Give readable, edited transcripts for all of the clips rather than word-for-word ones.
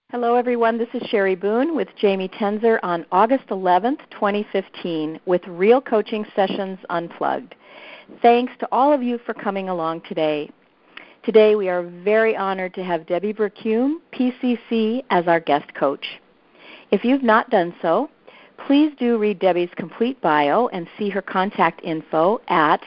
Hello, everyone. This is Sherry Boone with Jamie Tenzer on August 11th, 2015, with Real Coaching Sessions Unplugged. Thanks to all of you for coming along today. Today, we are very honored to have Debbie Bercume, PCC, as our guest coach. If you've not done so, please do read Debbie's complete bio and see her contact info at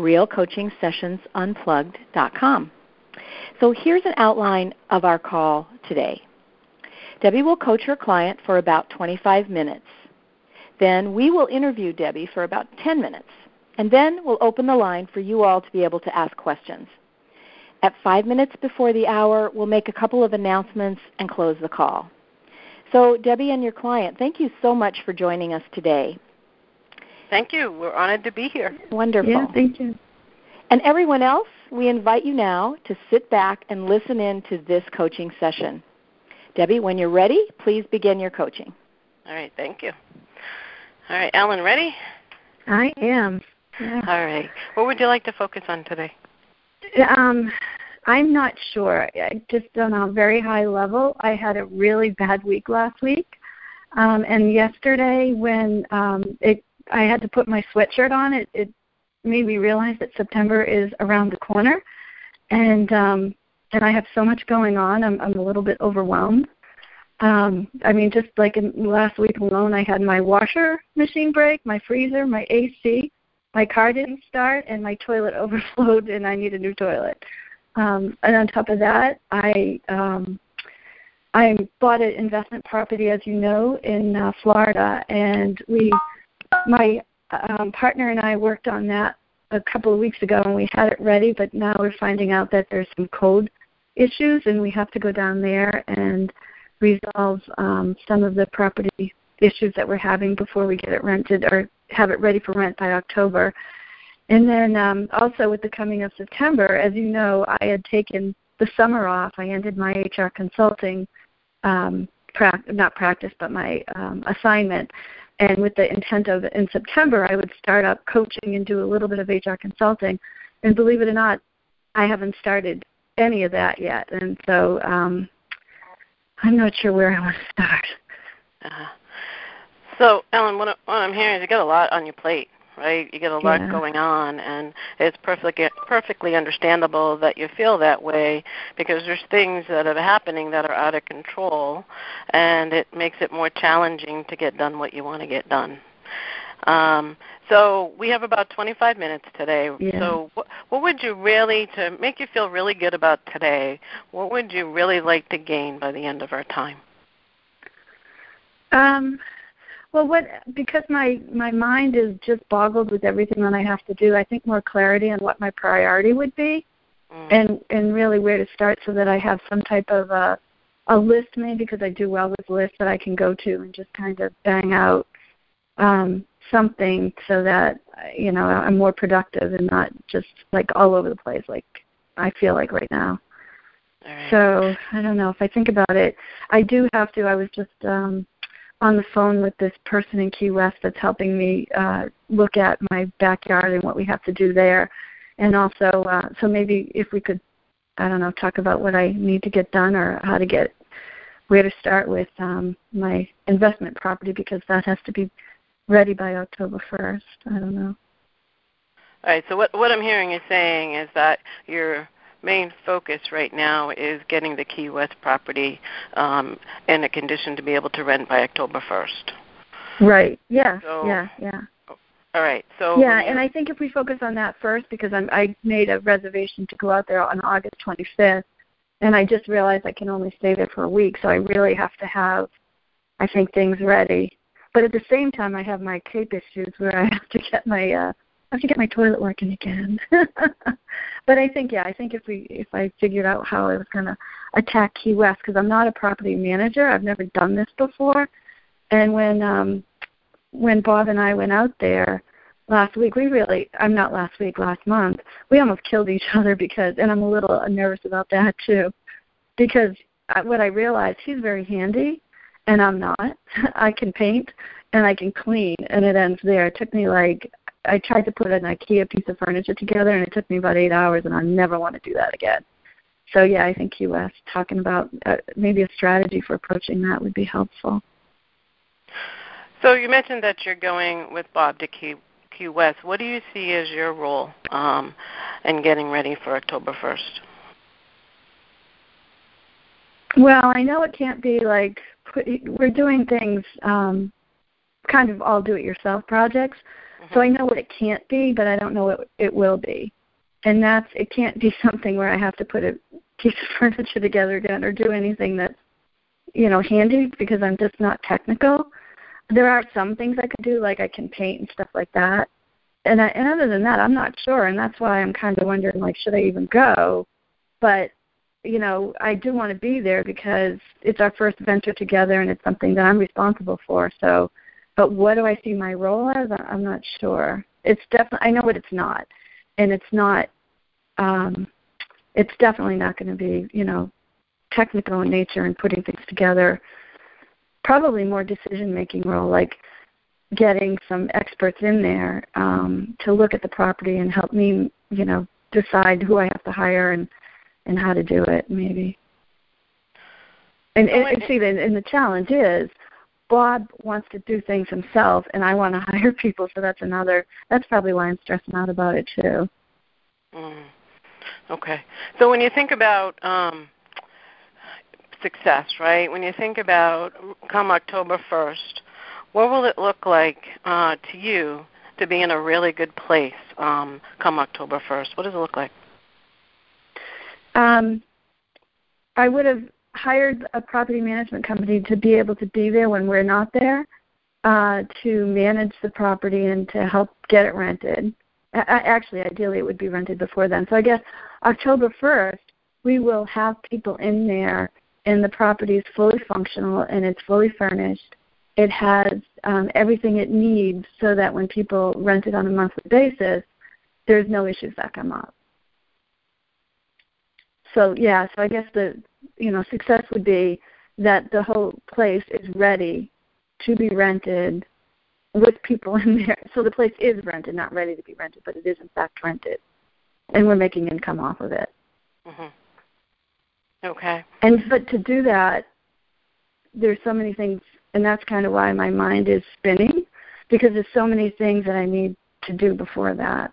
realcoachingsessionsunplugged.com. So here's an outline of our call today. Debbie will coach her client for about 25 minutes. Then we will interview Debbie for about 10 minutes. And then we'll open the line for you all to be able to ask questions. At 5 minutes before the hour, we'll make a couple of announcements and close the call. So, Debbie and your client, thank you so much for joining us today. Thank you. We're honored to be here. Wonderful. Yeah, thank you. And everyone else, we invite you now to sit back and listen in to this coaching session. Debbie, when you're ready, please begin your coaching. All right, thank you. All right, Ellen, ready? I am. Yeah. All right. What would you like to focus on today? I'm not sure. Just on a very high level, I had a really bad week last week. And yesterday when I had to put my sweatshirt on, it made me realize that September is around the corner. And I have so much going on, I'm a little bit overwhelmed. Just like in last week alone, I had my washer machine break, my freezer, my AC, my car didn't start, and my toilet overflowed, and I need a new toilet. And on top of that, I bought an investment property, as you know, in Florida, and my partner and I worked on that a couple of weeks ago, and we had it ready, but now we're finding out that there's some code issues, and we have to go down there and resolve some of the property issues that we're having before we get it rented or have it ready for rent by October. And then also with the coming of September, as you know, I had taken the summer off. I ended my HR consulting, not practice, but my assignment. And with the intent of in September, I would start up coaching and do a little bit of HR consulting. And believe it or not, I haven't started any of that yet. And so I'm not sure where I want to start. So, Ellen, what I'm hearing is you got a lot on your plate, right? You get a lot going on, and it's perfectly understandable that you feel that way because there's things that are happening that are out of control, and it makes it more challenging to get done what you want to get done. So we have about 25 minutes today. Yeah. So what would you really, to make you feel really good about today, what would you really like to gain by the end of our time? Because my mind is just boggled with everything that I have to do, I think more clarity on what my priority would be and really where to start so that I have some type of a list maybe, because I do well with lists that I can go to and just kind of bang out something so that, I'm more productive and not just like all over the place like I feel like right now. All right. So I don't know. If I think about it, I do have to. I was just on the phone with this person in Key West that's helping me look at my backyard and what we have to do there. And also, so maybe if we could, talk about what I need to get done or where to start with my investment property, because that has to be ready by October 1st. I don't know. All right, so what I'm hearing you saying is that your main focus right now is getting the Key West property in a condition to be able to rent by October 1st. Right, yeah, so, yeah. All right, so... Yeah, and I think if we focus on that first, because I made a reservation to go out there on August 25th, and I just realized I can only stay there for a week, so I really have to have, I think, things ready. But at the same time, I have my CAPE issues where I have to get my toilet working again. But I think if I figured out how I was going to attack Key West, because I'm not a property manager, I've never done this before. And when Bob and I went out there last month, we almost killed each other and I'm a little nervous about that too, because what I realized, he's very handy and I'm not. I can paint and I can clean, and it ends there. It took me I tried to put an IKEA piece of furniture together, and it took me about 8 hours, and I never want to do that again. So yeah, I think Key West, talking about maybe a strategy for approaching that would be helpful. So you mentioned that you're going with Bob to Key West. What do you see as your role in getting ready for October 1st? Well, I know it can't be like we're doing things kind of all do-it-yourself projects. Mm-hmm. So I know what it can't be, but I don't know what it will be. And it can't be something where I have to put a piece of furniture together again or do anything that's, handy, because I'm just not technical. There are some things I could do, like I can paint and stuff like that. And other than that, I'm not sure, and that's why I'm kind of wondering, like, should I even go? But, I do want to be there because it's our first venture together, and it's something that I'm responsible for. So, but what do I see my role as? I'm not sure. It's definitely, I know what it's not, and it's not. It's definitely not going to be, technical in nature and putting things together. Probably more decision-making role, like getting some experts in there to look at the property and help me, decide who I have to hire and how to do it, maybe. And the challenge is, Bob wants to do things himself, and I want to hire people, so that's probably why I'm stressing out about it, too. Okay. So when you think about success, right, when you think about come October 1st, what will it look like to you to be in a really good place come October 1st? What does it look like? I would have hired a property management company to be able to be there when we're not there, to manage the property and to help get it rented. Actually, ideally, it would be rented before then. So I guess October 1st, we will have people in there, and the property is fully functional, and it's fully furnished. It has everything it needs so that when people rent it on a monthly basis, there's no issues that come up. So I guess the success would be that the whole place is ready to be rented with people in there. So the place is rented, not ready to be rented, but it is in fact rented, and we're making income off of it. Mm-hmm. Okay. But to do that, there's so many things, and that's kind of why my mind is spinning, because there's so many things that I need to do before that.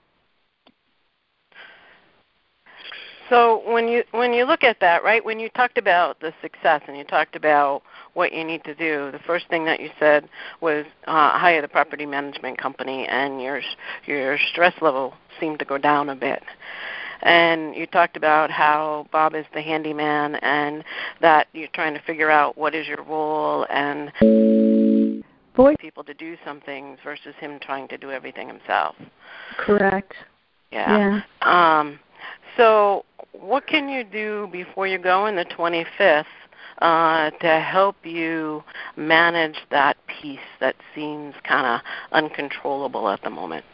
So when you look at that, right, when you talked about the success and you talked about what you need to do, the first thing that you said was hire the property management company, and your stress level seemed to go down a bit. And you talked about how Bob is the handyman and that you're trying to figure out what is your role and force people to do some things versus him trying to do everything himself. Correct. Yeah. So what can you do before you go on the 25th to help you manage that piece that seems kind of uncontrollable at the moment?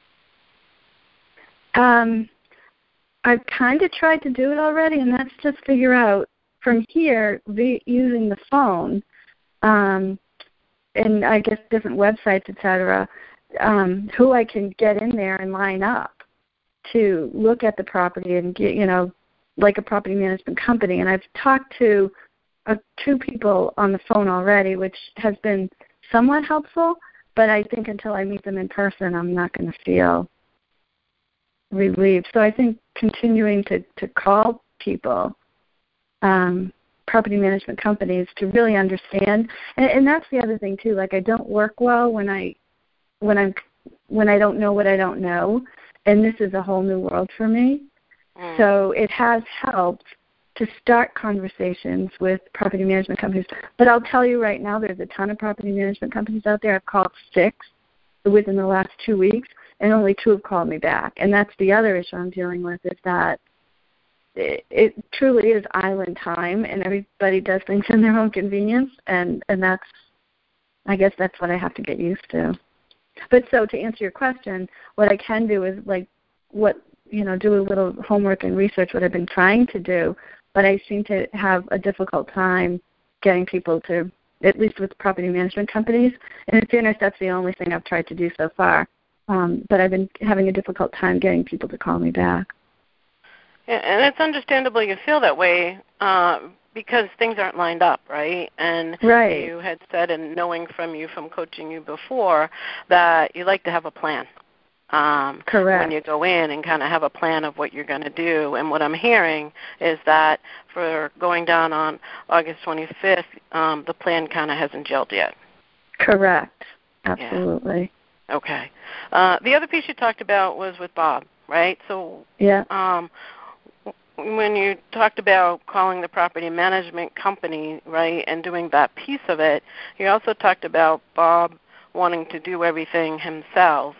I've kind of tried to do it already, and that's just figure out from here, using the phone, and I guess different websites, et cetera, who I can get in there and line up to look at the property and get, like a property management company. And I've talked to 2 people on the phone already, which has been somewhat helpful, but I think until I meet them in person, I'm not going to feel relieved. So I think continuing to call people, property management companies, to really understand, and that's the other thing too. Like, I don't work well when I don't know what I don't know, and this is a whole new world for me. So it has helped to start conversations with property management companies. But I'll tell you right now, there's a ton of property management companies out there. I've called 6 within the last 2 weeks, and only 2 have called me back. And that's the other issue I'm dealing with, is that it truly is island time, and everybody does things in their own convenience, and that's, I guess that's what I have to get used to. But so to answer your question, what I can do is do a little homework and research, what I've been trying to do, but I seem to have a difficult time getting people to, at least with property management companies. And in fairness, that's the only thing I've tried to do so far. But I've been having a difficult time getting people to call me back. And it's understandable you feel that way because things aren't lined up, right? And right. You had said, and knowing from coaching you before, that you like to have a plan. Correct. When you go in and kind of have a plan of what you're going to do. And what I'm hearing is that for going down on August 25th, the plan kind of hasn't gelled yet. Correct. Absolutely. Yeah. Okay. The other piece you talked about was with Bob, right? So yeah. When you talked about calling the property management company, right, and doing that piece of it, you also talked about Bob wanting to do everything himself.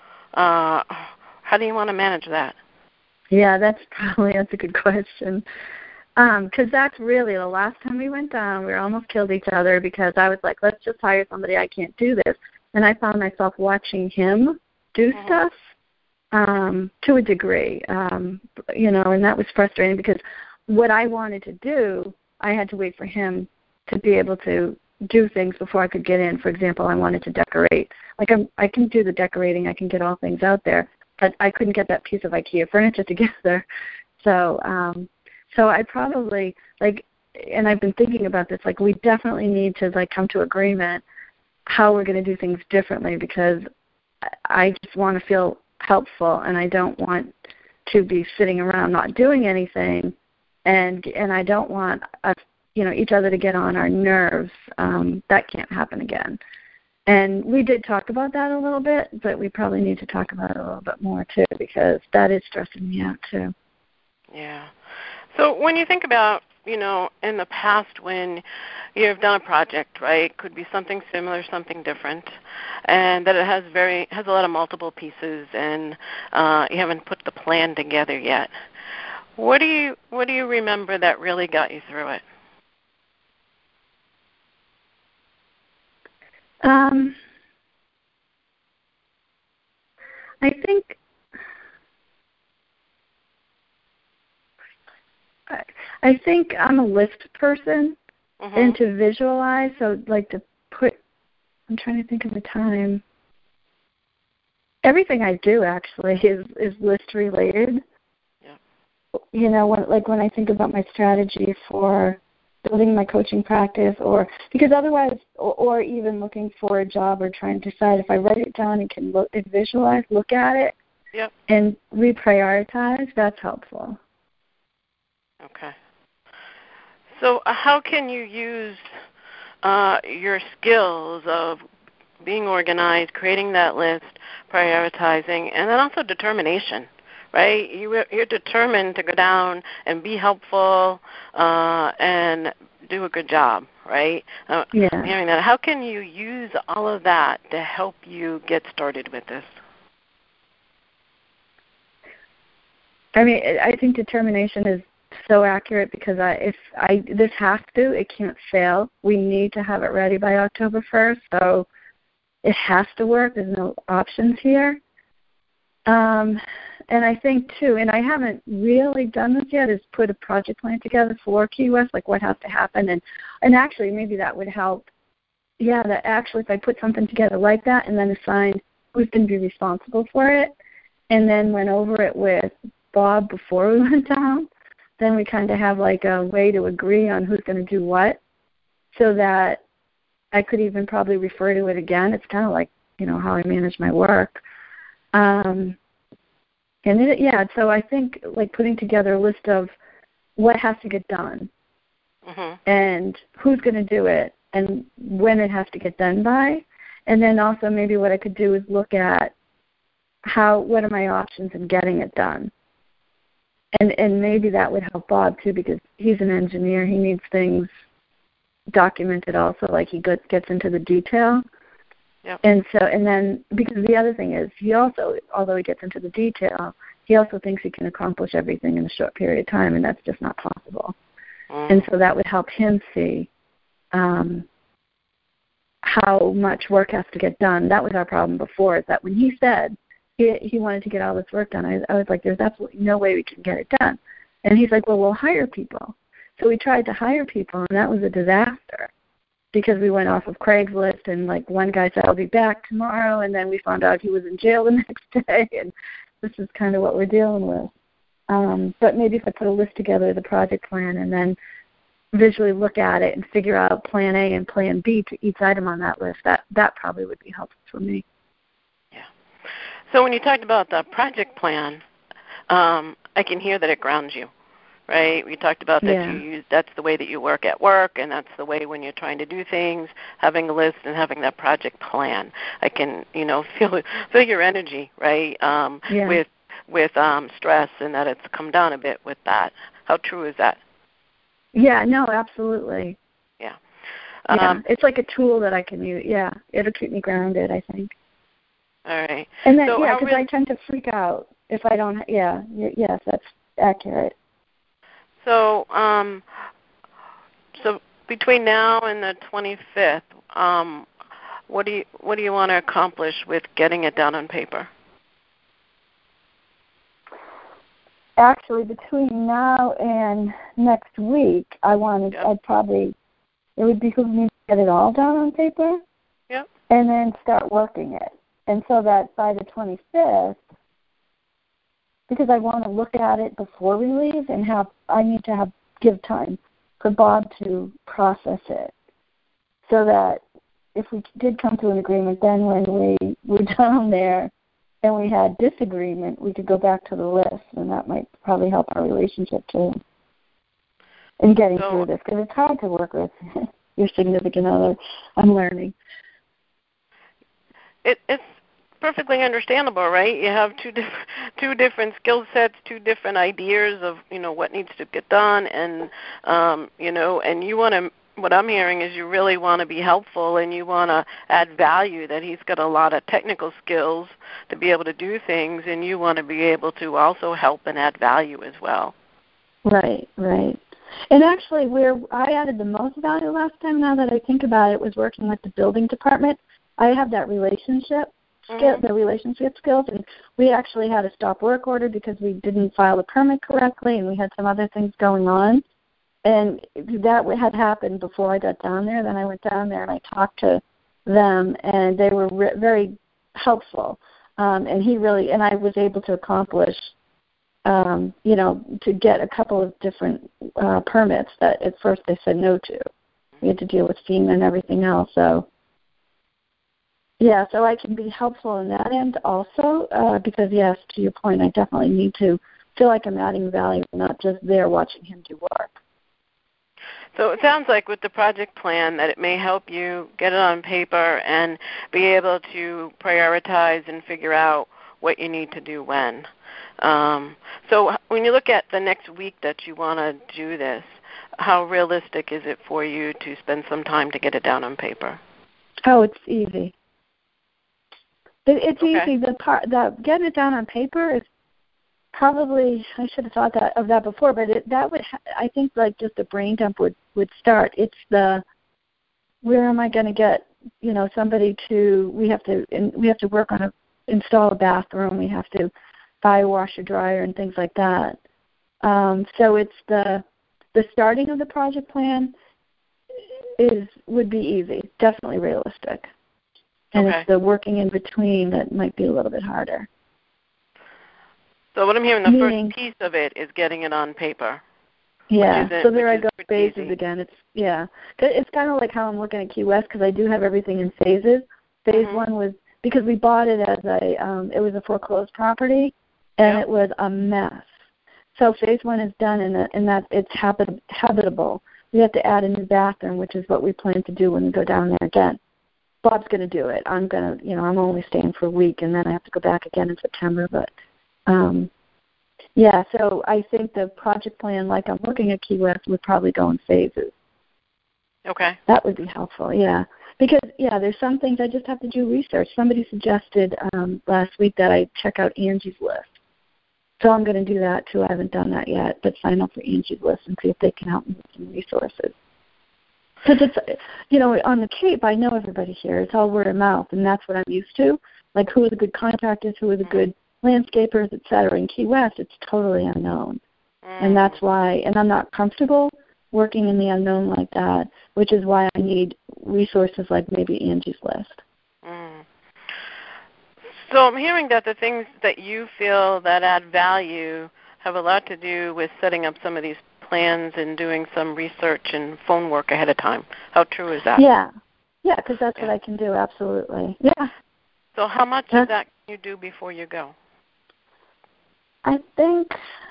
How do you want to manage that? Yeah, that's a good question. Because that's really the last time we went down, we almost killed each other because I was like, let's just hire somebody. I can't do this. And I found myself watching him do stuff to a degree, and that was frustrating because what I wanted to do, I had to wait for him to be able to do things before I could get in. For example, I wanted to decorate. Like I can do the decorating. I can get all things out there, but I couldn't get that piece of IKEA furniture together. So I probably, and I've been thinking about this, we definitely need to, come to agreement how we're going to do things differently because I just want to feel helpful and I don't want to be sitting around not doing anything and I don't want us, each other to get on our nerves. That can't happen again. And we did talk about that a little bit, but we probably need to talk about it a little bit more too because that is stressing me out too. Yeah. So when you think about, in the past when you've done a project, right, could be something similar, something different, and that it has a lot of multiple pieces and you haven't put the plan together yet. What do you remember that really got you through it? I think I'm a list person and to visualize, so I'm trying to think of a time. Everything I do actually is list related. Yeah. When I think about my strategy for building my coaching practice because otherwise, or even looking for a job or trying to decide if I write it down and can look and visualize, look at it, and reprioritize, that's helpful. Okay. So how can you use your skills of being organized, creating that list, prioritizing, and then also determination, right? You're determined to go down and be helpful and do a good job, right? I'm hearing that. How can you use all of that to help you get started with this? I mean, I think determination is so accurate because this has to, it can't fail. We need to have it ready by October 1st, so it has to work. There's no options here. And I think, too, and I haven't really done this yet, is put a project plan together for Key West, what has to happen. And actually, maybe that would help. Yeah, that actually if I put something together like that and then assign who's going to be responsible for it and then went over it with Bob before we went down, then we kind of have a way to agree on who's going to do what so that I could even probably refer to it again. It's kind of like, how I manage my work. So I think putting together a list of what has to get done and who's going to do it and when it has to get done by. And then also maybe what I could do is look at what are my options in getting it done. And maybe that would help Bob too because he's an engineer. He needs things documented also, he gets into the detail. Yep. And then because the other thing is he also, although he gets into the detail, he also thinks he can accomplish everything in a short period of time, and that's just not possible. And so that would help him see how much work has to get done. That was our problem before, is that when he said he wanted to get all this work done, I was like, there's absolutely no way we can get it done. And he's like, well, we'll hire people. So we tried to hire people, and that was a disaster because we went off of Craigslist, and one guy said, I'll be back tomorrow, and then we found out he was in jail the next day, and this is kind of what we're dealing with. But maybe if I put a list together, the project plan, and then visually look at it and figure out plan A and plan B to each item on that list, that probably would be helpful for me. Yeah. So when you talked about the project plan, I can hear that it grounds you, right? We talked about that that's the way that you work at work, and that's the way when you're trying to do things, having a list and having that project plan. I can, feel your energy, right? With stress, and that it's come down a bit with that. How true is that? Yeah, no, absolutely. Yeah. It's like a tool that I can use. Yeah, it'll keep me grounded, I think. All right. And then, because I tend to freak out if I don't, yes, that's accurate. So, so between now and the 25th, what do you want to accomplish with getting it down on paper? Actually, between now and next week, it would behoove me to get it all down on paper. Yep. And then start working it. And so that by the 25th, because I want to look at it before we leave, and I need to give time for Bob to process it, so that if we did come to an agreement, then when we were down there and we had disagreement, we could go back to the list, and that might probably help our relationship too in getting through this, because it's hard to work with your significant other. I'm learning. It's perfectly understandable, right? You have two different skill sets, two different ideas of what needs to get done, and and you want to. What I'm hearing is you really want to be helpful, and you want to add value. That he's got a lot of technical skills to be able to do things, and you want to be able to also help and add value as well. Right. And actually, where I added the most value last time, now that I think about it, was working with the building department. I have that relationship skills, and we actually had a stop work order because we didn't file the permit correctly, and we had some other things going on. And that had happened before I got down there. Then I went down there and I talked to them, and they were very helpful. And I was able to accomplish, to get a couple of different permits that at first they said no to. We had to deal with FEMA and everything else. So, so I can be helpful in that end also, because, yes, to your point, I definitely need to feel like I'm adding value, not just there watching him do work. So it sounds like with the project plan that it may help you get it on paper and be able to prioritize and figure out what you need to do when. So when you look at the next week that you want to do this, how realistic is it for you to spend some time to get it down on paper? Oh, it's easy. It's easy. The getting it down on paper is probably, I should have thought of that before, but I think like just a brain dump would start. It's where am I going to get somebody to? We have to work on install a bathroom. We have to buy a washer dryer and things like that. So it's the starting of the project plan would be easy, definitely realistic. And it's the working in between that might be a little bit harder. So what I'm hearing, the first piece of it is getting it on paper. Yeah, so there I go, phases easy. Again. It's kind of like how I'm looking at Key West, because I do have everything in phases. Phase one was, because we bought it as it was a foreclosed property, and it was a mess. So phase one is done, and that it's habitable. We have to add a new bathroom, which is what we plan to do when we go down there again. Bob's going to do it. I'm only staying for a week, and then I have to go back again in September. But, so I think the project plan, like I'm looking at Key West, would probably go in phases. Okay. That would be helpful, Because, there's some things I just have to do research. Somebody suggested last week that I check out Angie's List. So I'm going to do that, too. I haven't done that yet, but sign up for Angie's List and see if they can help me with some resources. Because it's, on the Cape, I know everybody here. It's all word of mouth, and that's what I'm used to. Like, who are the good contractors, who are the good landscapers, et cetera. In Key West, it's totally unknown. And that's why, and I'm not comfortable working in the unknown like that, which is why I need resources like maybe Angie's List. So I'm hearing that the things that you feel that add value, have a lot to do with setting up some of these plans and doing some research and phone work ahead of time. How true is that? Yeah, because that's what I can do, absolutely. Yeah. So how much of that can you do before you go? I think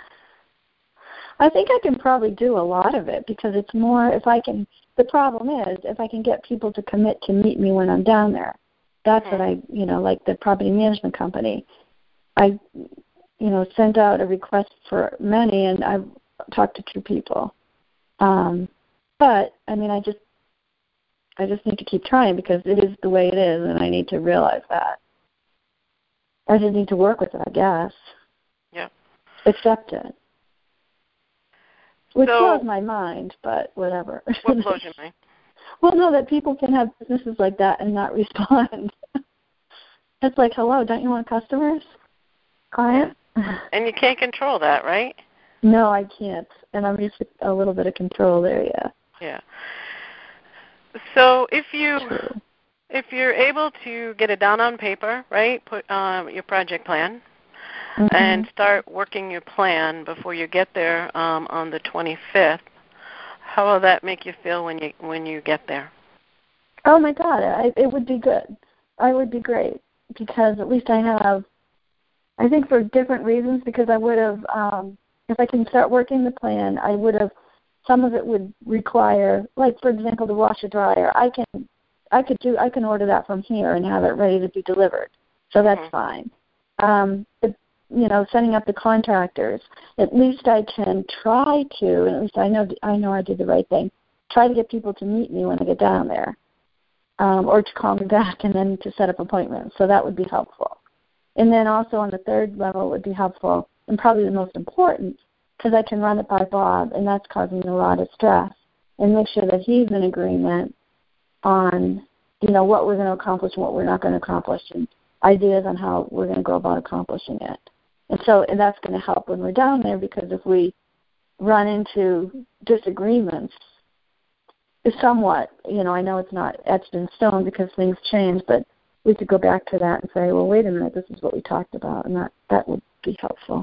I can probably do a lot of it because it's more if I can. The problem is if I can get people to commit to meet me when I'm down there. That's what I, like the property management company. I, sent out a request for many, and I've talked to 2 people. But I mean, I just need to keep trying because it is the way it is, and I need to realize that. I just need to work with it, I guess. Yeah. Accept it. Which blows my mind, but whatever. What blows your mind? Well, no, that people can have businesses like that and not respond. It's like, hello, don't you want customers? Client? And you can't control that, right? No, I can't. And I'm used to a little bit of control there, yeah. Yeah. So if you're able to get it down on paper, right, put your project plan, and start working your plan before you get there on the 25th, how will that make you feel when you get there? Oh, my God, it would be good. I would be great because at least I think for different reasons, because I would have, if I can start working the plan, I would have, some of it would require, like, for example, the washer dryer. I can order that from here and have it ready to be delivered. So that's fine. But, setting up the contractors, at least I can try to, and at least I know I did the right thing, try to get people to meet me when I get down there, or to call me back and then to set up appointments. So that would be helpful. And then also on the 3rd level would be helpful, and probably the most important, because I can run it by Bob, and that's causing me a lot of stress, and make sure that he's in agreement on, what we're going to accomplish and what we're not going to accomplish, and ideas on how we're going to go about accomplishing it. And that's going to help when we're down there, because if we run into disagreements, it's somewhat, I know it's not etched in stone because things change, but we could go back to that and say, well, wait a minute, this is what we talked about, and that would be helpful.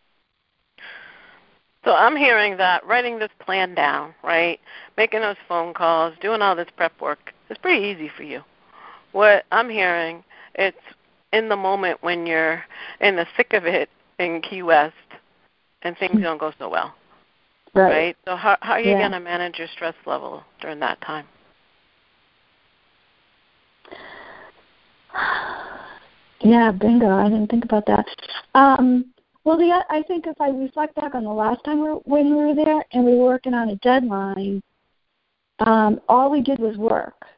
So I'm hearing that writing this plan down, right, making those phone calls, doing all this prep work is pretty easy for you. What I'm hearing, it's in the moment when you're in the thick of it in Key West and things don't go so well. Right? So how are you going to manage your stress level during that time? Yeah, bingo. I didn't think about that. I think if I reflect back on the last time when we were there and we were working on a deadline, all we did was work.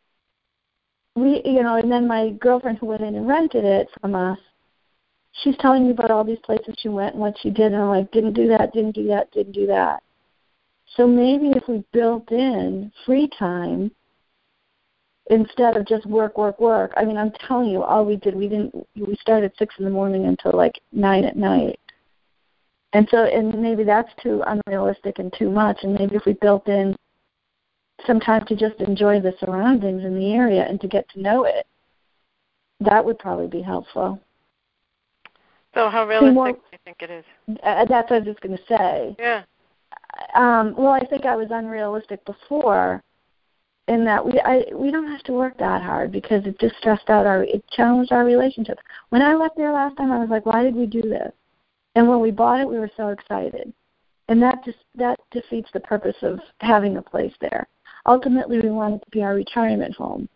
And then my girlfriend who went in and rented it from us, she's telling me about all these places she went and what she did, and I'm like, didn't do that. So maybe if we built in free time instead of just work. I mean, I'm telling you, all we did, we started 6 in the morning until like 9 at night. And maybe that's too unrealistic and too much, and maybe if we built in some time to just enjoy the surroundings in the area and to get to know it, that would probably be helpful. So how realistic do you think it is? That's what I was just going to say. Yeah. I think I was unrealistic before in that we don't have to work that hard because it just it challenged our relationship. When I left there last time, I was like, why did we do this? And when we bought it, we were so excited. And that defeats the purpose of having a place there. Ultimately, we want it to be our retirement home.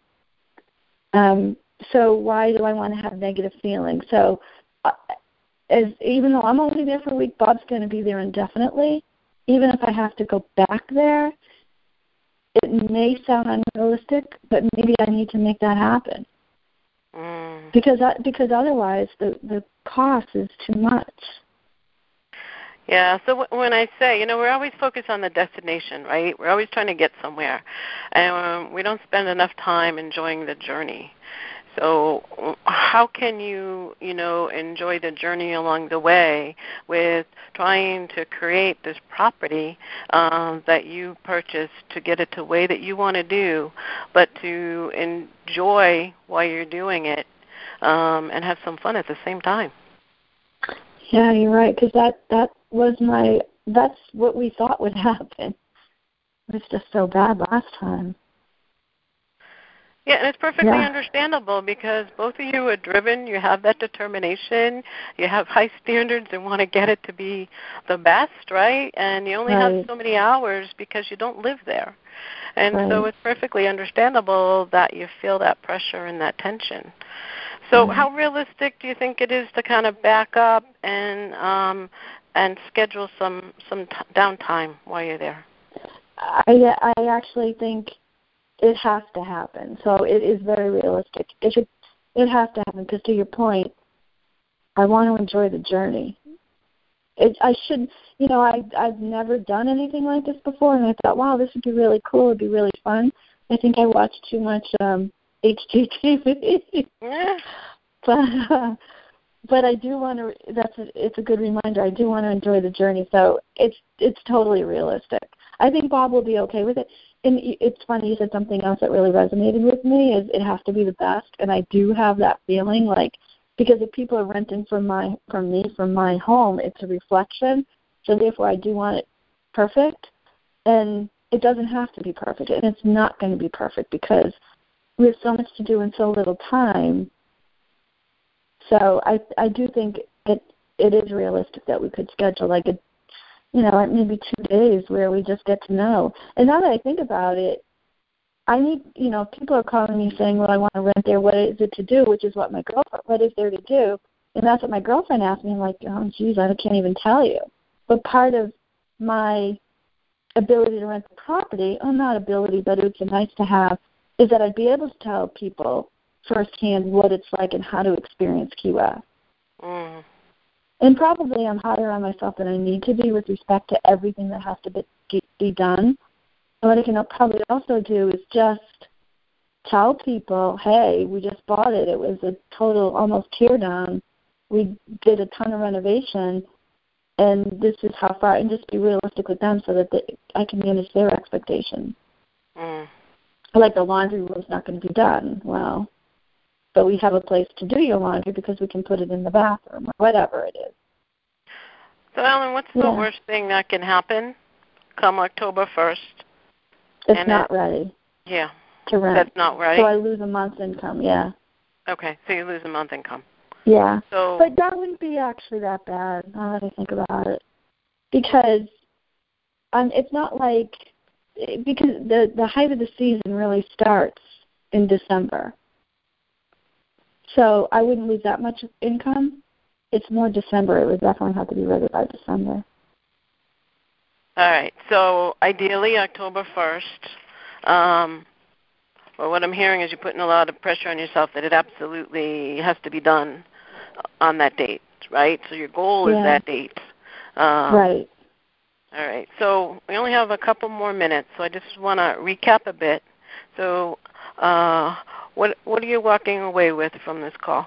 So why do I want to have negative feelings? So even though I'm only there for a week, Bob's going to be there indefinitely. Even if I have to go back there, it may sound unrealistic, but maybe I need to make that happen. Because otherwise the cost is too much. Yeah, so when I say, we're always focused on the destination, right? We're always trying to get somewhere, and we don't spend enough time enjoying the journey. So how can you, enjoy the journey along the way with trying to create this property that you purchased to get it the way that you want to do, but to enjoy while you're doing it and have some fun at the same time? Yeah, you're right, because that's what we thought would happen. It was just so bad last time. Yeah, and it's perfectly understandable because both of you are driven. You have that determination. You have high standards and want to get it to be the best, right? And you only have so many hours because you don't live there. And so it's perfectly understandable that you feel that pressure and that tension. So how realistic do you think it is to kind of back up and schedule some downtime while you're there? I actually think it has to happen. So it is very realistic. It has to happen because, to your point, I want to enjoy the journey. I've never done anything like this before, and I thought, wow, this would be really cool. It'd be really fun. I think I watched too much HGTV. But I do want to. It's a good reminder. I do want to enjoy the journey. So it's totally realistic. I think Bob will be okay with it. And it's funny, you said something else that really resonated with me, is it has to be the best. And I do have that feeling, like, because if people are renting from my home, it's a reflection. So therefore I do want it perfect. And it doesn't have to be perfect. And it's not going to be perfect because we have so much to do in so little time. So I do think it is realistic that we could schedule like maybe 2 days where we just get to know. And now that I think about it, I need, people are calling me saying, well, I want to rent there. What is it to do? Which is what is there to do? And that's what my girlfriend asked me. I'm like, oh, geez, I can't even tell you. But part of my ability to rent the property, not ability, but it's a nice to have, is that I'd be able to tell people firsthand what it's like and how to experience Key West. Mm. And probably I'm harder on myself than I need to be with respect to everything that has to be done. And what I can probably also do is just tell people, hey, we just bought it. It was a total almost tear down. We did a ton of renovation, and this is how far, and just be realistic with them so that I can manage their expectations. Mm. Like the laundry room's not going to be done. Well, but we have a place to do your laundry because we can put it in the bathroom or whatever it is. So, Ellen, what's the worst thing that can happen come October 1st? It's not ready. Yeah. To rent. That's not ready? So I lose a month's income, yeah. Okay, so you lose a month's income. Yeah. So, but that wouldn't be actually that bad, now that I think about it. Because it's not like, because the height of the season really starts in December. So I wouldn't lose that much income. It's more December. It would definitely have to be ready by December. All right. So ideally October 1st. Well, what I'm hearing is you're putting a lot of pressure on yourself that it absolutely has to be done on that date, right? So your goal is that date. Right. All right. So we only have a couple more minutes, so I just want to recap a bit. So what are you walking away with from this call?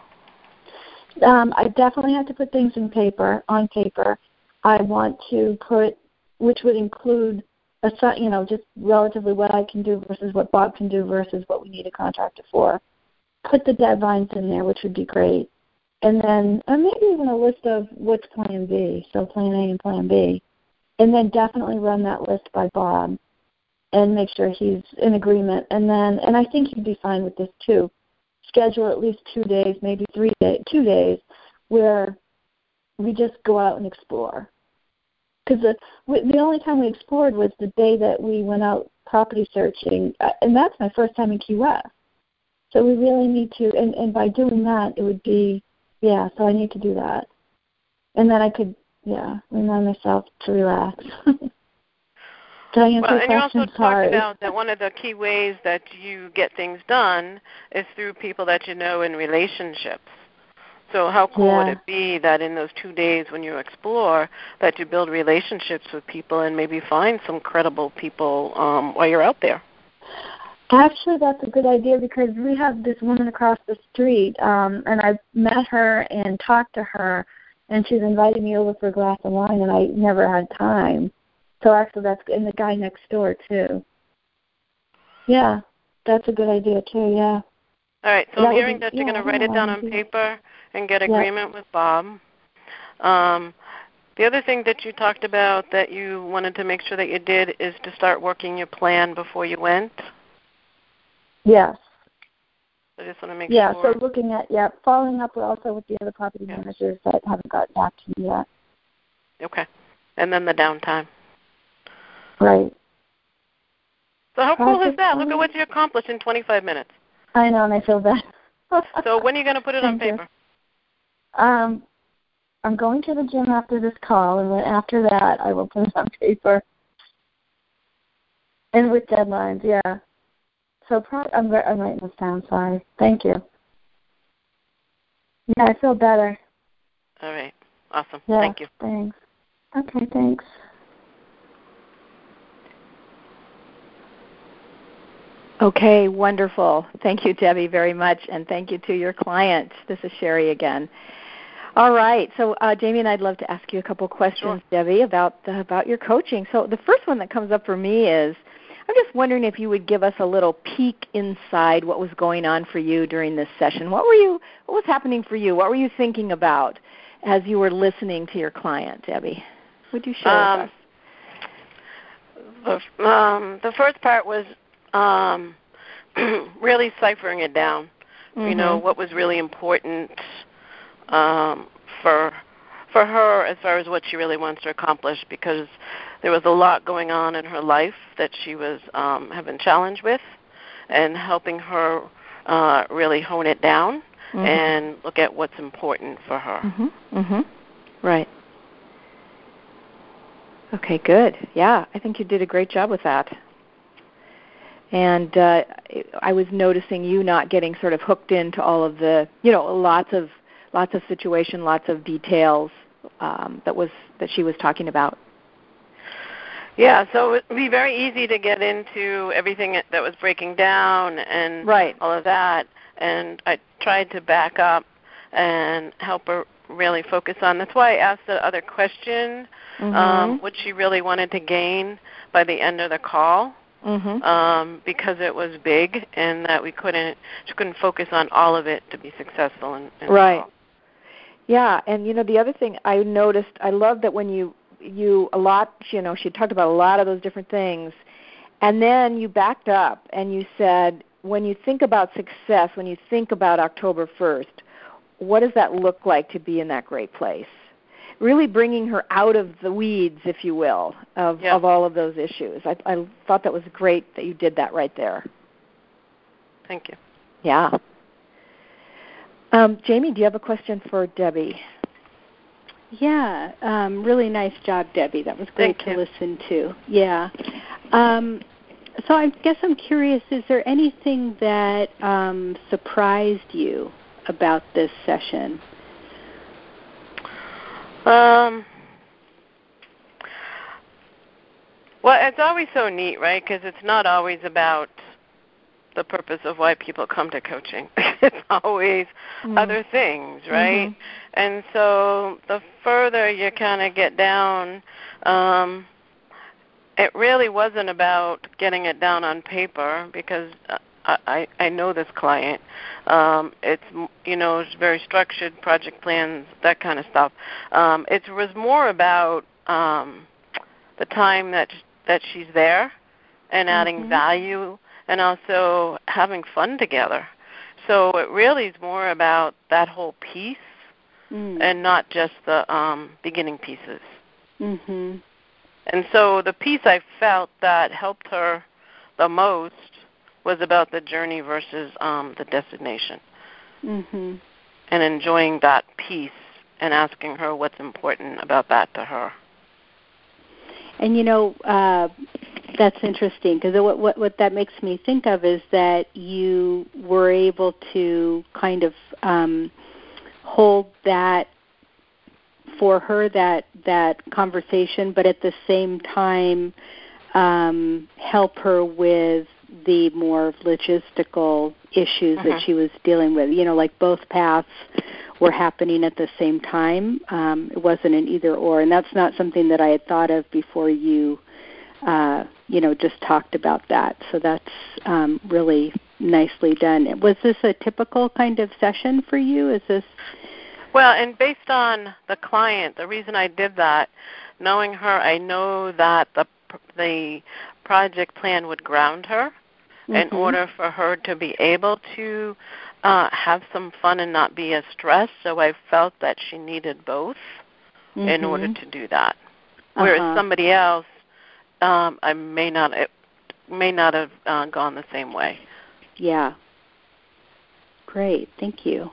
I definitely have to put things on paper. I want to put, which would include, just relatively what I can do versus what Bob can do versus what we need a contractor for. Put the deadlines in there, which would be great. And then maybe even a list of what's Plan B, so Plan A and Plan B. And then definitely run that list by Bob and make sure he's in agreement. And I think he'd be fine with this too. Schedule at least 2 days, maybe 2 days, where we just go out and explore. Because the only time we explored was the day that we went out property searching, and that's my first time in Key West. So we really need to, and by doing that, it would be, so I need to do that. And then I could, remind myself to relax. Well, and you also talked about that one of the key ways that you get things done is through people that you know in relationships. So how cool would it be that in those 2 days when you explore that you build relationships with people and maybe find some credible people while you're out there? Actually, that's a good idea because we have this woman across the street, and I've met her and talked to her, and she's invited me over for a glass of wine, and I never had time. So actually, and the guy next door, too. Yeah, that's a good idea, too, yeah. All right, so I'm hearing that you're going to write it down on paper and get agreement with Bob. The other thing that you talked about that you wanted to make sure that you did is to start working your plan before you went. Yes. I just want to make sure. Yeah, so looking at, following up also with the other property managers that haven't gotten back to me yet. Okay. And then the downtime. Right. So how cool is that? Look at what you accomplished in 25 minutes. I know, and I feel bad. So when are you going to put it on paper? I'm going to the gym after this call, and then after that I will put it on paper. And with deadlines, yeah. So I'm writing this down, sorry. Thank you. Yeah, I feel better. All right. Awesome. Yeah, thank you. Thanks. Okay, thanks. Okay, wonderful. Thank you, Debbie, very much, and thank you to your client. This is Sherry again. All right, so Jamie and I'd love to ask you a couple questions, sure. Debbie, about your coaching. So the first one that comes up for me is, I'm just wondering if you would give us a little peek inside what was going on for you during this session. What was happening for you? What were you thinking about as you were listening to your client, Debbie? Would you share with us? The first part was really ciphering it down. Mm-hmm. You know, what was really important for her as far as what she really wants to accomplish, because there was a lot going on in her life that she was having challenge with, and helping her really hone it down mm-hmm. and look at what's important for her. Mm-hmm. Mm-hmm. Right. Okay, good. Yeah, I think you did a great job with that. And I was noticing you not getting sort of hooked into all of the, lots of situation, lots of details that she was talking about. Yeah, so it would be very easy to get into everything that was breaking down and right. all of that. And I tried to back up and help her really focus on. That's why I asked the other question, mm-hmm. What she really wanted to gain by the end of the call. Mm-hmm. Because it was big, and that she couldn't focus on all of it to be successful in right. the call. Yeah, and the other thing I noticed, I love that when you a lot, she talked about a lot of those different things, and then you backed up and you said, when you think about success, when you think about October 1st, what does that look like to be in that great place? Really bringing her out of the weeds, if you will, of all of those issues. I thought that was great that you did that right there. Thank you. Yeah. Jamie, do you have a question for Debbie? Yeah, really nice job, Debbie. That was great to listen to. Yeah. So I guess I'm curious, is there anything that surprised you about this session? Well, it's always so neat, right? Because it's not always about the purpose of why people come to coaching. It's always other things, right? Mm-hmm. And so the further you kind of get down, it really wasn't about getting it down on paper, because I know this client. It's very structured, project plans, that kind of stuff. It was more about the time that she's there and adding mm-hmm. value, and also having fun together. So it really is more about that whole piece and not just the beginning pieces. Mm-hmm. And so the piece I felt that helped her the most was about the journey versus the destination. Mm-hmm. And enjoying that piece and asking her what's important about that to her. And that's interesting, because what that makes me think of is that you were able to kind of hold that for her, that conversation, but at the same time help her with the more logistical issues that she was dealing with. Like both paths were happening at the same time. It wasn't an either or, and that's not something that I had thought of before you just talked about that. So that's really nicely done. Was this a typical kind of session for you? Is this Well, and based on the client, the reason I did that, knowing her, I know that the project plan would ground her in order for her to be able to have some fun and not be as stressed. So I felt that she needed both in order to do that. Whereas somebody else, I may not have gone the same way. Yeah. Great. Thank you.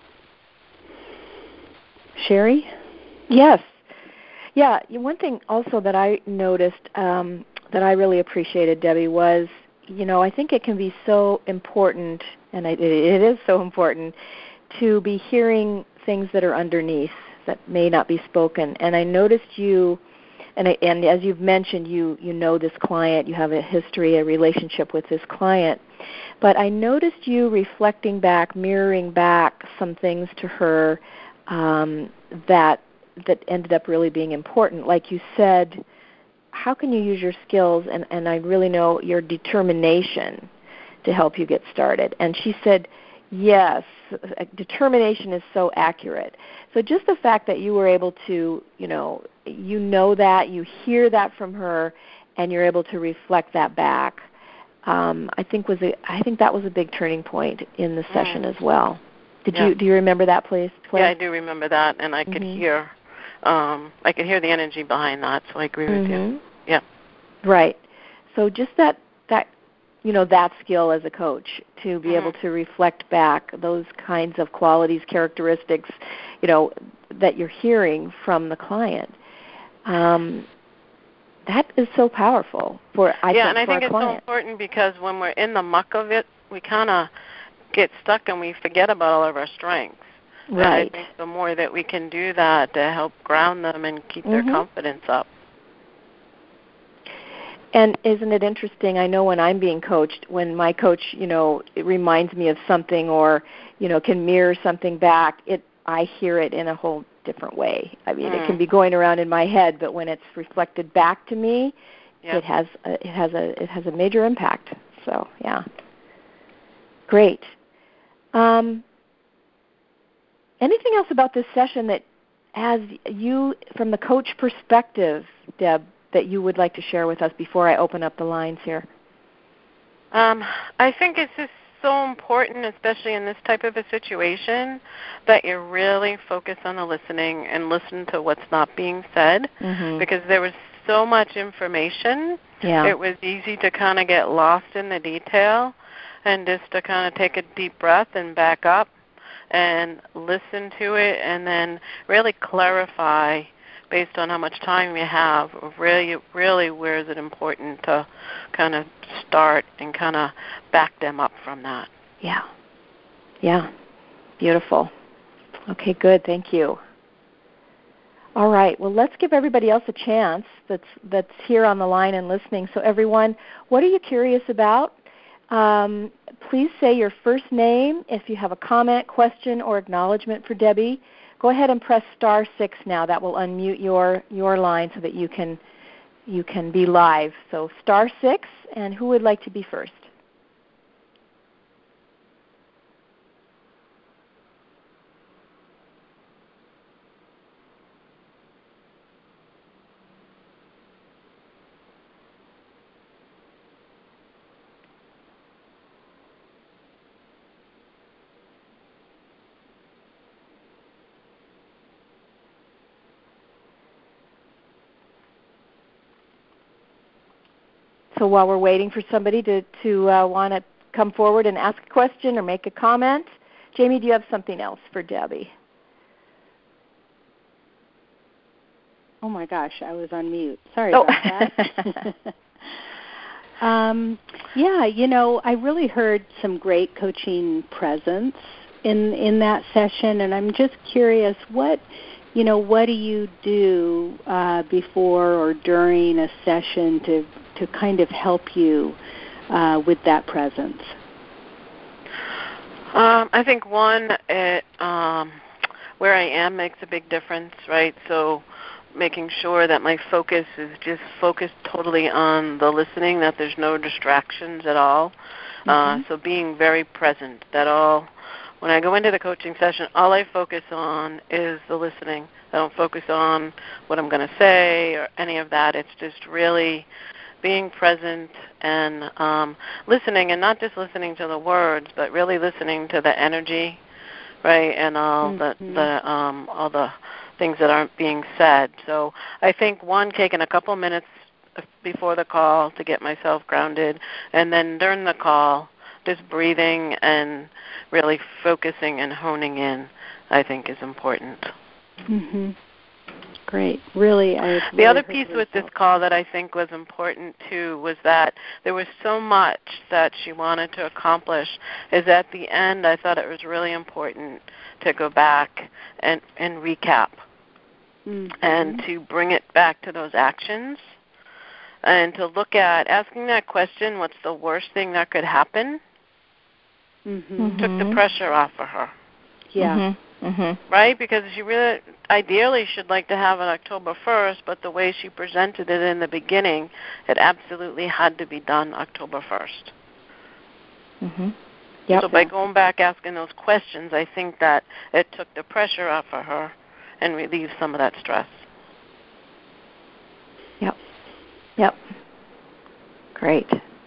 Sherry? Yes. Yeah, one thing also that I noticed that I really appreciated, Debbie, was, I think it can be so important, and it is so important, to be hearing things that are underneath that may not be spoken. And I noticed you, and as you've mentioned, you know this client, you have a history, a relationship with this client, but I noticed you reflecting back, mirroring back some things to her that ended up really being important. Like you said, how can you use your skills, and I really know your determination to help you get started. And she said, yes, determination is so accurate. So just the fact that you were able to, you know that, you hear that from her, and you're able to reflect that back, I think that was a big turning point in the session as well. Do you remember that, please? Yeah, I do remember that, and I could hear the energy behind that. So I agree with you. Yeah. Right. So just that skill as a coach to be able to reflect back those kinds of qualities, characteristics, that you're hearing from the client. That is so powerful I think it's so important because when we're in the muck of it, we kind of get stuck and we forget about all of our strengths. Right. And I think the more that we can do that to help ground them and keep their confidence up. And isn't it interesting, I know when I'm being coached, when my coach, it reminds me of something or, can mirror something back, I hear it in a whole different way. I mean, it can be going around in my head, but when it's reflected back to me, it has a major impact. So, yeah. Great. Anything else about this session that, as you, from the coach perspective, Deb, that you would like to share with us before I open up the lines here? I think it's just so important, especially in this type of a situation, that you really focus on the listening and listen to what's not being said, because there was so much information. Yeah. It was easy to kind of get lost in the detail and just to kind of take a deep breath and back up and listen to it and then really clarify based on how much time you have, really where is it important to kind of start and kind of back them up from that. Yeah. Yeah. Beautiful. Okay, good. Thank you. All right. Well, let's give everybody else a chance that's here on the line and listening. So everyone, what are you curious about? Please say your first name. If you have a comment, question, or acknowledgement for Debbie, go ahead and press *6 now. That will unmute your line so that you can be live. So *6, and who would like to be first? So while we're waiting for somebody to want to come forward and ask a question or make a comment, Jamie, do you have something else for Debbie? Oh my gosh, I was on mute. Sorry about that. I really heard some great coaching presence in that session, and I'm just curious, what do you do before or during a session to kind of help you with that presence? I think one, where I am makes a big difference, right? So making sure that my focus is just focused totally on the listening, that there's no distractions at all. So being very present, that all when I go into the coaching session, all I focus on is the listening. I don't focus on what I'm going to say or any of that. It's just really being present and listening, and not just listening to the words, but really listening to the energy, right, and all all the things that aren't being said. So I think, one, taking a couple minutes before the call to get myself grounded, and then during the call, just breathing and really focusing and honing in, I think, is important. Mm-hmm. Great. Really, the other piece with this call that I think was important, too, was that there was so much that she wanted to accomplish, is at the end I thought it was really important to go back and recap and to bring it back to those actions and to look at asking that question, what's the worst thing that could happen, took the pressure off of her. Yeah. Right? Because she really, ideally, should like to have it October 1st, but the way she presented it in the beginning, it absolutely had to be done October 1st. Yep. So by going back asking those questions, I think that it took the pressure off of her and relieved some of that stress. Yep. Great.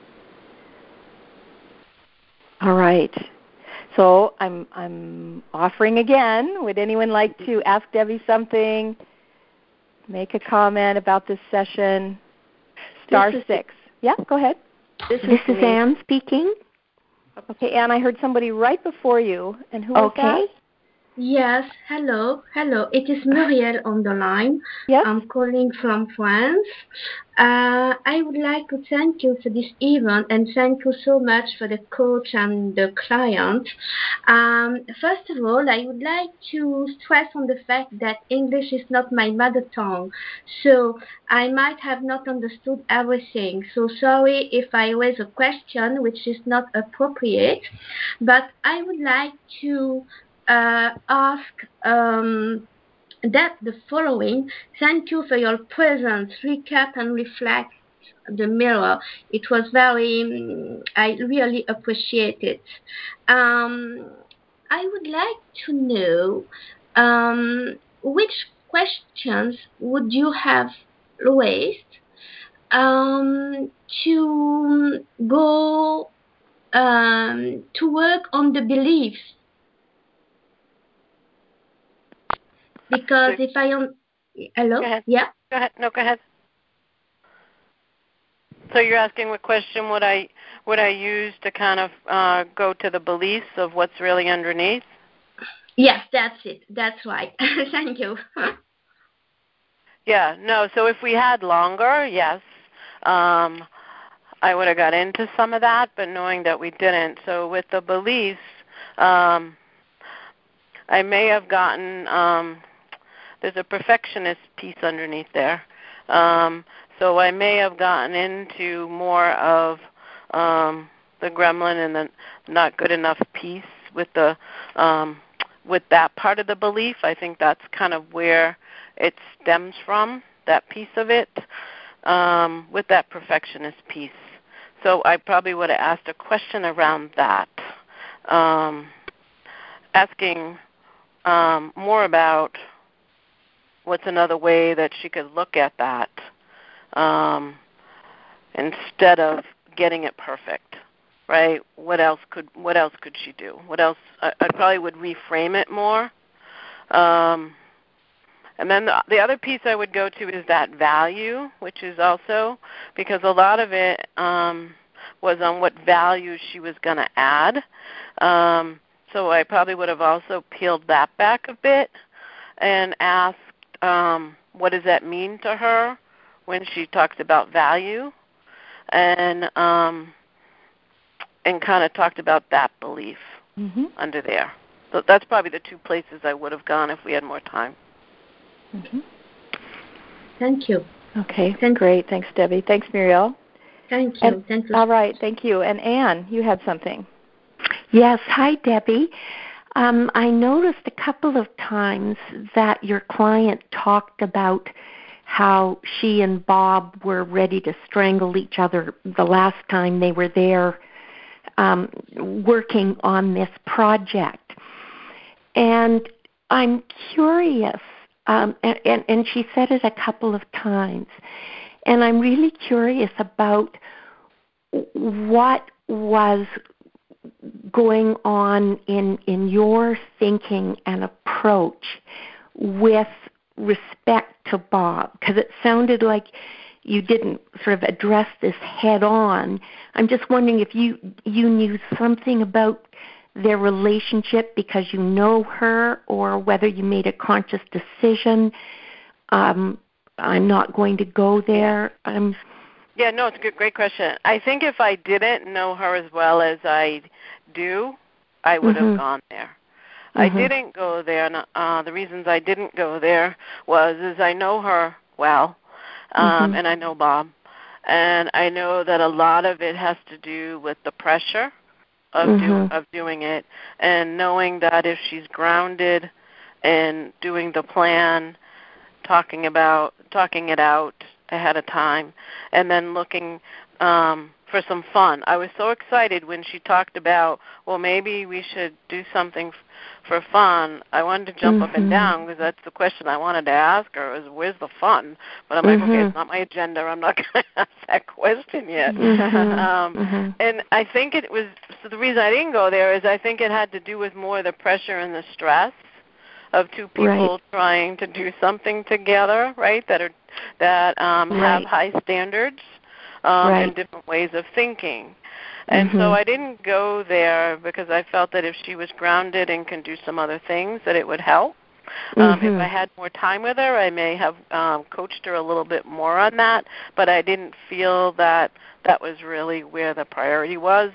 All right. So I'm offering again. Would anyone like to ask Debbie something? Make a comment about this session? Star 6. Yeah, go ahead. This is Anne speaking. Okay, Anne, I heard somebody right before you. And who was that? Yes, hello. It is Muriel on the line. Yes? I'm calling from France. I would like to thank you for this event and thank you so much for the coach and the client. First of all, I would like to stress on the fact that English is not my mother tongue, so I might have not understood everything. So sorry if I raise a question which is not appropriate, but I would like to ask that the following. Thank you for your presence, recap and reflect the mirror. It was very, I really appreciate it. I would like to know which questions would you have raised to go to work on the beliefs. Because if I hello? Go ahead. Yeah? Go ahead. No, go ahead. So you're asking what question would I use to kind of go to the beliefs of what's really underneath? Yes, that's it. That's right. Thank you. Yeah, no, so if we had longer, yes, I would have got into some of that, but knowing that we didn't. So with the beliefs, I may have gotten, there's a perfectionist piece underneath there. So I may have gotten into more of the gremlin and the not good enough piece with the with that part of the belief. I think that's kind of where it stems from, that piece of it, with that perfectionist piece. So I probably would have asked a question around that, asking more about what's another way that she could look at that instead of getting it perfect, right? What else could she do? What else? I probably would reframe it more. And then the other piece I would go to is that value, which is also, because a lot of it was on what value she was going to add. So I probably would have also peeled that back a bit and asked, what does that mean to her when she talks about value? And kind of talked about that belief under there. So that's probably the two places I would have gone if we had more time. Thank you. Okay, great. Thanks, Debbie. Thanks, Muriel. Thank you. Thank you. All right, thank you. And Anne, you had something. Yes. Hi, Debbie. I noticed a couple of times that your client talked about how she and Bob were ready to strangle each other the last time they were there working on this project. And I'm curious, and she said it a couple of times, and I'm really curious about what was going on in your thinking and approach with respect to Bob, because it sounded like you didn't sort of address this head on. I'm just wondering if you knew something about their relationship because you know her, or whether you made a conscious decision. I'm not going to go there. Yeah, no, it's a great question. I think if I didn't know her as well as I do, I would have gone there. I didn't go there, and the reasons I didn't go there is I know her well, and I know Bob, and I know that a lot of it has to do with the pressure of doing it, and knowing that if she's grounded in doing the plan, talking it out ahead of time, and then looking for some fun. I was so excited when she talked about, well, maybe we should do something for fun. I wanted to jump up and down because that's the question I wanted to ask her, is where's the fun? But I'm like, okay, it's not my agenda. I'm not going to ask that question yet. And I think it was, so the reason I didn't go there is I think it had to do with more the pressure and the stress of two people trying to do something together, right, that have high standards and different ways of thinking. And so I didn't go there because I felt that if she was grounded and can do some other things, that it would help. If I had more time with her, I may have coached her a little bit more on that, but I didn't feel that that was really where the priority was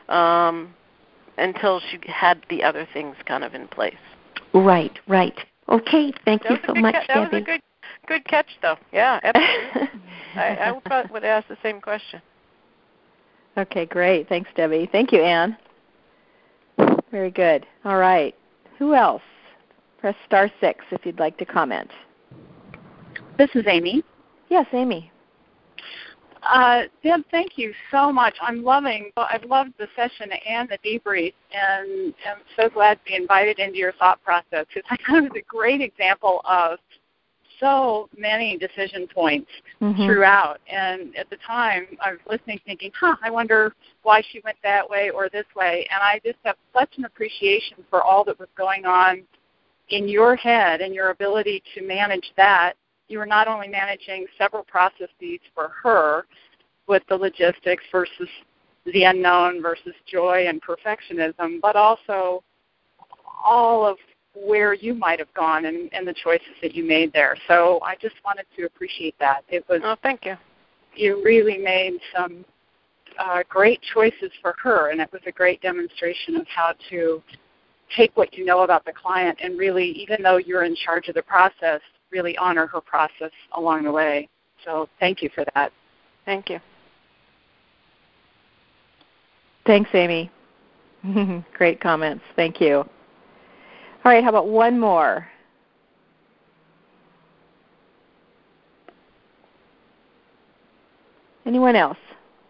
until she had the other things kind of in place. Right. Okay, thank you so much, Debbie. That was a good catch, though. Yeah, absolutely. I would ask the same question. Okay, great. Thanks, Debbie. Thank you, Anne. Very good. All right. Who else? Press *6 if you'd like to comment. This is Amy. Yes, Amy. Deb, thank you so much. I've loved the session and the debrief, and I'm so glad to be invited into your thought process, because I thought it was a great example of so many decision points throughout. And at the time, I was listening thinking, I wonder why she went that way or this way. And I just have such an appreciation for all that was going on in your head and your ability to manage that. You were not only managing several processes for her with the logistics versus the unknown versus joy and perfectionism, but also all of where you might have gone and the choices that you made there. So I just wanted to appreciate that. It was. Oh, thank you. You really made some great choices for her, and it was a great demonstration of how to take what you know about the client and really, even though you're in charge of the process, really honor her process along the way. So thank you for that. Thank you. Thanks, Amy. Great comments. Thank you. All right, how about one more? Anyone else?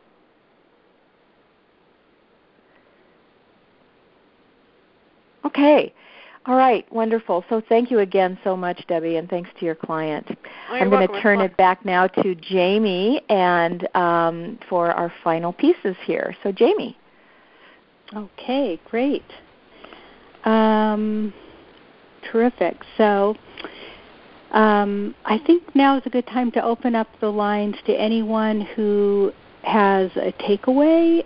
Okay. All right, wonderful. So thank you again so much, Debbie, and thanks to your client. I'm going to turn it back now to Jamie and for our final pieces here. So, Jamie. Okay, great. Terrific. So I think now is a good time to open up the lines to anyone who has a takeaway.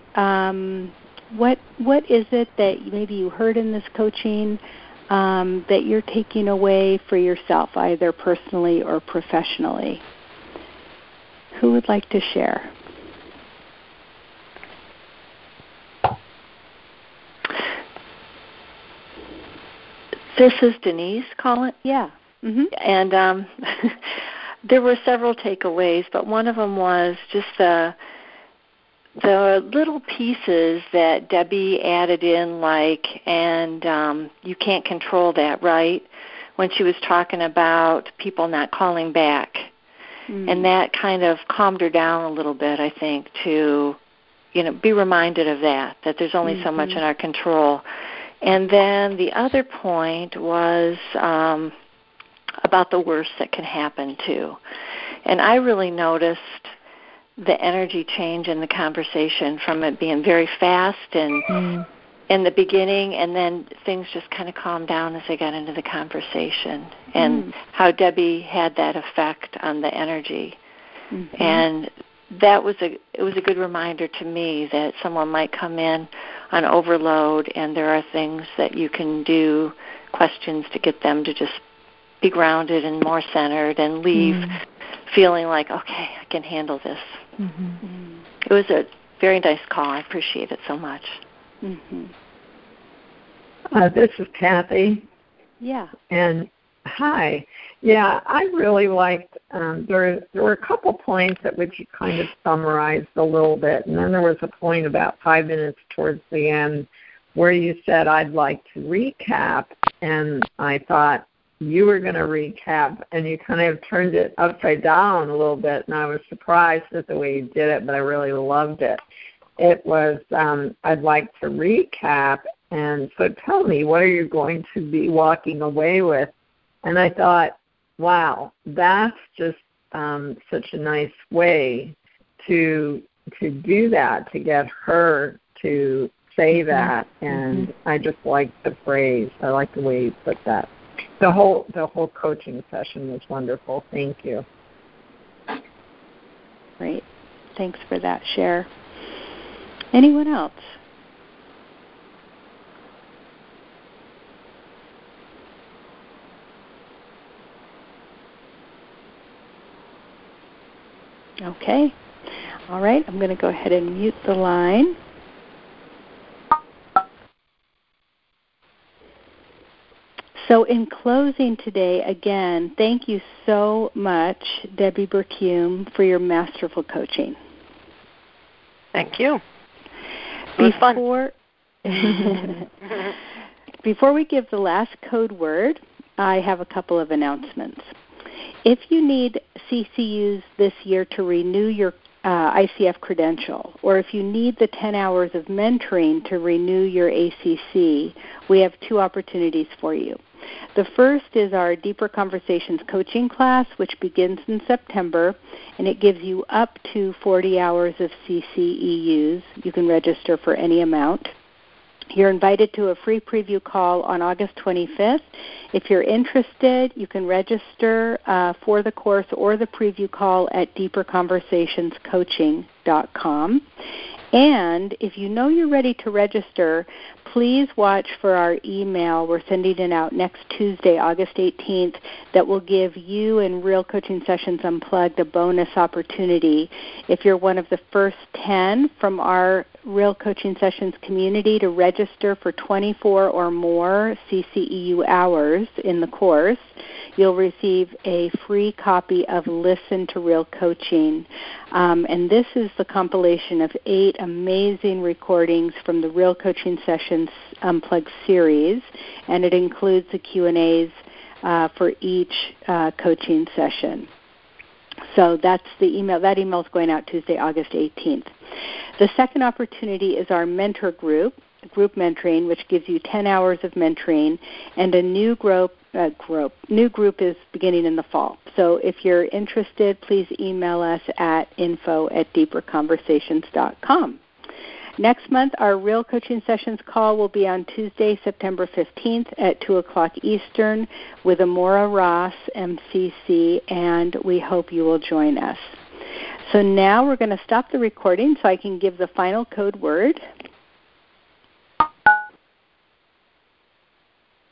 What is it that maybe you heard in this coaching that you're taking away for yourself, either personally or professionally? Who would like to share? This is Denise calling. Yeah. And there were several takeaways, but one of them was just the little pieces that Debbie added in, and you can't control that, right? When she was talking about people not calling back. And that kind of calmed her down a little bit, I think, to, be reminded of that there's only so much in our control. And then the other point was about the worst that can happen, too. And I really noticed the energy change in the conversation from it being very fast and in the beginning, and then things just kind of calmed down as they got into the conversation, and how Debbie had that effect on the energy. And that was a good reminder to me that someone might come in on overload, and there are things that you can do, questions to get them to just be grounded and more centered and leave feeling like, okay, I can handle this. It was a very nice call. I appreciate it so much. This is Kathy. Yeah. And hi. Yeah, I really liked, there were a couple points at which you kind of summarized a little bit, and then there was a point about 5 minutes towards the end where you said, I'd like to recap, and I thought you were going to recap, and you kind of turned it upside down a little bit, and I was surprised at the way you did it, but I really loved it. It was, I'd like to recap, and so tell me, what are you going to be walking away with? And I thought, wow, that's just such a nice way to do that, to get her to say that, and I just like the phrase. I like the way you put that. The whole coaching session was wonderful. Thank you. Great. Thanks for that share. Anyone else? Okay. All right. I'm going to go ahead and mute the line. So in closing today, again, thank you so much, Debbie Bercume, for your masterful coaching. Thank you. It was fun. Before we give the last code word, I have a couple of announcements. If you need CCUs this year to renew your ICF credential, or if you need the 10 hours of mentoring to renew your ACC, we have two opportunities for you. The first is our Deeper Conversations coaching class, which begins in September, and it gives you up to 40 hours of CCEUs. You can register for any amount. You're invited to a free preview call on August 25th. If you're interested, you can register for the course or the preview call at deeperconversationscoaching.com. And if you know you're ready to register, please watch for our email. We're sending it out next Tuesday, August 18th, that will give you and Real Coaching Sessions Unplugged a bonus opportunity. If you're one of the first 10 from our Real Coaching Sessions community to register for 24 or more CCEU hours in the course, you'll receive a free copy of Listen to Real Coaching. And this is the compilation of 8 amazing recordings from the Real Coaching Sessions Unplugged series, and it includes the Q&As for each coaching session. So that's the email. That email is going out Tuesday, August 18th. The second opportunity is our mentor group mentoring, which gives you 10 hours of mentoring, and a new group is beginning in the fall. So if you're interested, please email us at info@deeperconversations.com. Next month, our Real Coaching Sessions call will be on Tuesday, September 15th at 2 o'clock Eastern with Amora Ross, MCC, and we hope you will join us. So now we're going to stop the recording so I can give the final code word.